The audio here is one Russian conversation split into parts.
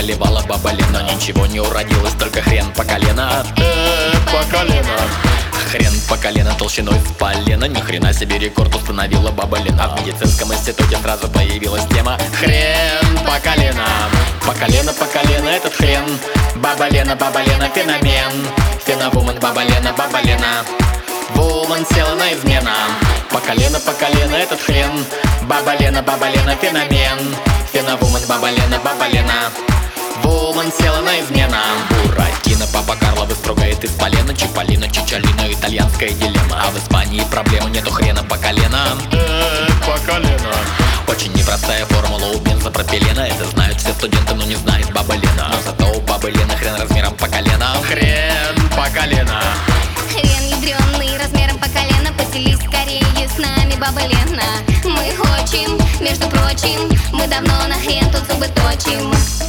поливала баба Лена. Ничего не уродилось, только хрен по колено. По колено. Хрен по колено толщиной с полена. Ни хрена себе рекорд установила баба Лена. А в медицинском институте сразу появилась тема хрен по колено. По колено этот хрен. Баба Лена, феномен. Феновумен, баба Лена. Вумен села на измена. По колено этот хрен. Баба Лена, феномен. Феновумен, баба Лена. Вумен села на измена. Буратино, папа Карло выстругает из полена. Чиполлино, Чичолино, итальянская дилемма. А в Испании проблема, нету хрена по колено. По колено. Очень непростая формула у бензопропилена. Это знают все студенты, но не знает баба Лена. Но зато у бабы Лены хрен размером по колено. Хрен по колено. Хрен ядрёный размером по колено. Поделись скорее с нами, баба Лена. Мы хочем, между прочим, мы давно на хрен тут зубы точим.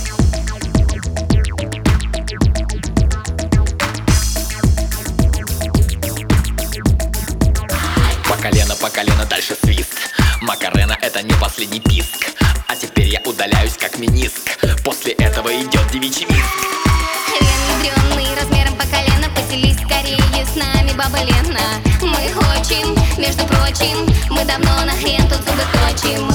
По колено, дальше свист. Макарена — это не последний писк. А теперь я удаляюсь как миниск. После этого идет девичий виск. Хрен ядрёный размером по колено. Поделись скорее с нами, баба Лена. Мы хочем, между прочим, мы давно на хрен тут зубы точим.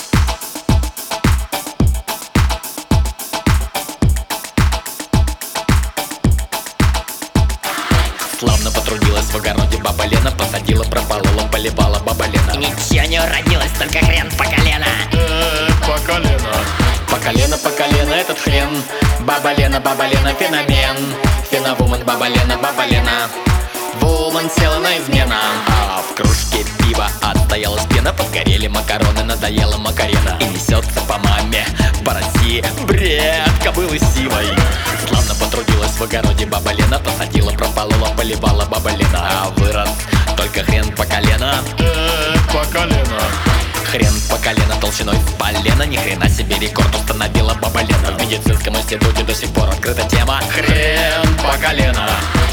Славно потрудилась в огороде баба Лена. Посадила, прополола, поливала баба Лена. И ничего не уродилось, только хрен по колено. По колено. По колено этот хрен. Баба Лена, феномен. Феновумен, баба Лена. Вумен села на измена. А в кружке пива отстоялась пена. Подгорели макароны, надоела макарена. И несется по маме, по России бред кобылы сивой. Славно потрудилась в огороде баба Лена. Посадила, прополола, поливала баба Лена. А вырос только хрен по колено. По колено. Хрен по колено толщиной с полена. Ни хрена себе рекорд установила баба Лена. В медицинском институте до сих пор открыта тема хрен по колено.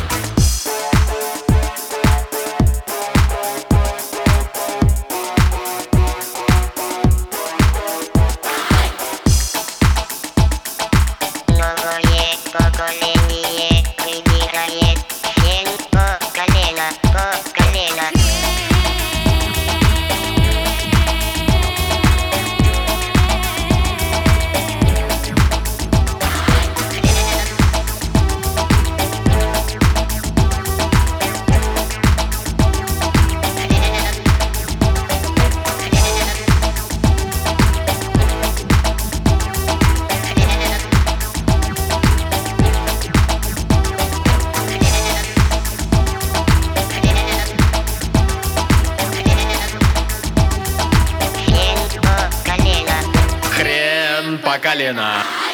Новое поколение выбирает хрен по колено, по колено. По колено.